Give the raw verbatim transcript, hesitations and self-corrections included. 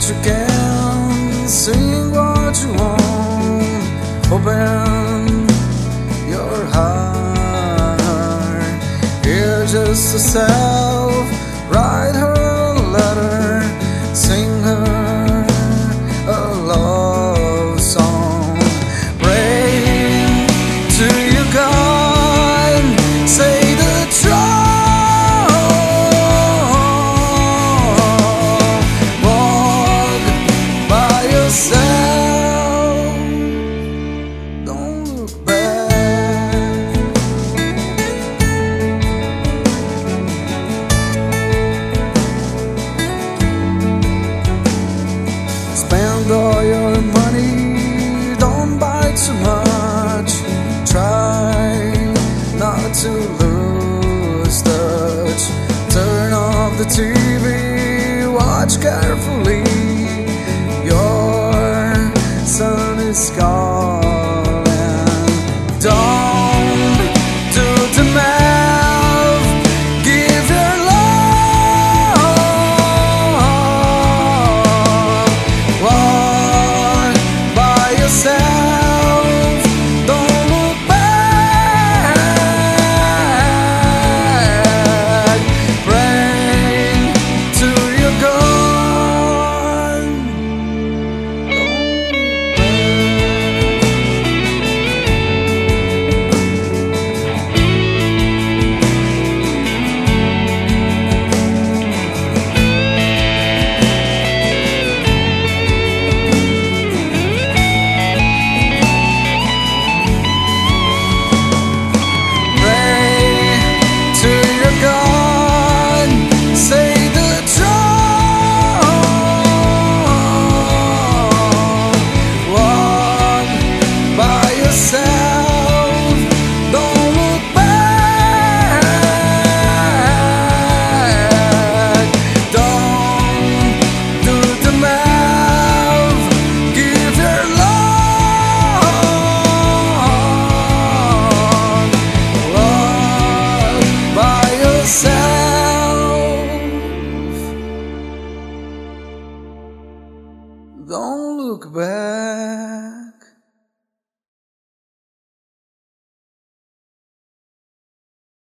you can, sing what you want, open your heart. Hear just yourself, write her a letter, sing her a love song. Pray to your God, say the truth. Don't look back. Spend all your money, don't buy too much. Try not to lose touch. Turn off the T V, watch carefully. Your sun is gone.